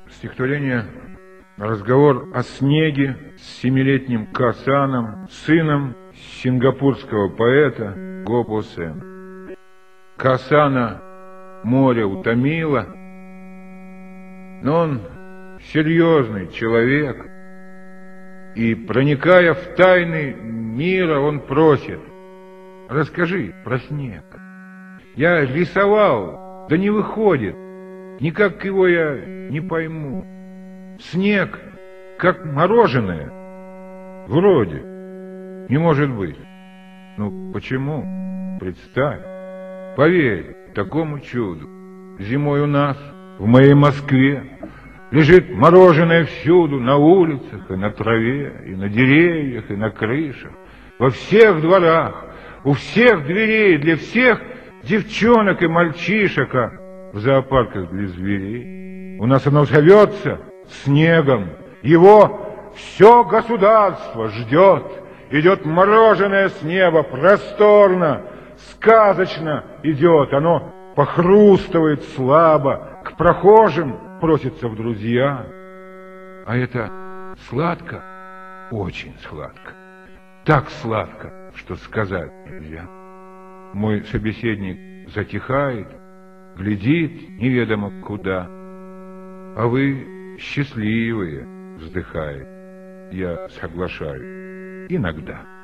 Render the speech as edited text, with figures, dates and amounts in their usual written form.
Стихотворение «Разговор о снеге» с 7-летним Каасаном, сыном сингапурского поэта Го Сен. Каасана море утомило, но он серьезный человек, и, проникая в тайны мира, он просит: расскажи про снег. Я рисовал, да не выходит, никак его я не пойму. Снег, как мороженое, вроде, не может быть. Ну почему? Представь, поверь такому чуду. Зимой у нас, в моей Москве, лежит мороженое всюду, на улицах, и на траве, и на деревьях, и на крышах, во всех дворах, у всех дверей, для всех девчонок и мальчишек, а в зоопарках для зверей. У нас оно зовется снегом. Его все государство ждет. Идет мороженое с неба, просторно, сказочно идет. Оно похрустывает слабо, к прохожим просится в друзья. А это сладко, очень сладко. Так сладко, что сказать нельзя. Мой собеседник затихает, глядит неведомо куда. А вы счастливые, вздыхает. Я соглашаюсь. Иногда.